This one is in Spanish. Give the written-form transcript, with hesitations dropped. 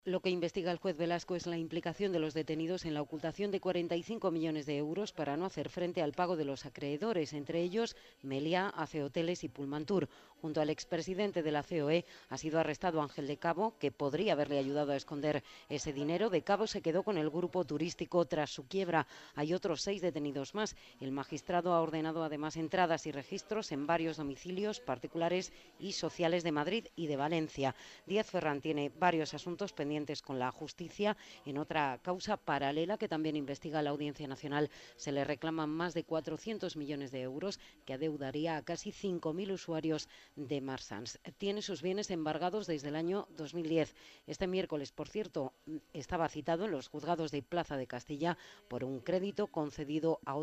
Lo que investiga el juez Velasco es la implicación de los detenidos en la ocultación de 45 millones de euros para no hacer frente al pago de los acreedores, entre ellos Meliá, AC Hoteles y Pullmantur. Junto al expresidente de la COE ha sido arrestado Ángel de Cabo, que podría haberle ayudado a esconder ese dinero. De Cabo se quedó con el grupo turístico tras su quiebra. Hay otros 6 detenidos más. El magistrado ha ordenado además entradas y registros en varios domicilios particulares y sociales de Madrid y de Valencia. Díaz Ferrán tiene varios asuntos pendientes con la justicia. En otra causa paralela que también investiga la Audiencia Nacional se le reclaman más de 400 millones de euros que adeudaría a casi 5.000 usuarios de Marsans. Tiene sus bienes embargados desde el año 2010. Este miércoles, por cierto, estaba citado en los juzgados de Plaza de Castilla por un crédito concedido a